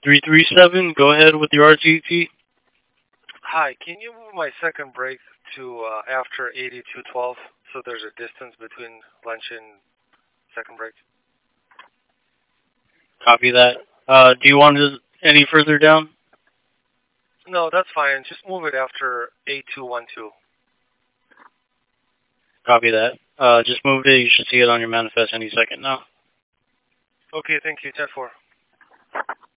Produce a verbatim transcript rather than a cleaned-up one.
three three seven, go ahead with your R T T. Hi, can you move my second break to uh, after eighty-two twelve so there's a distance between lunch and second break? Copy that. Uh, do you want it any further down? No, that's fine. Just move it after eight two one two. Copy that. Uh, just moved it. You should see it on your manifest any second now. Okay, thank you. ten four.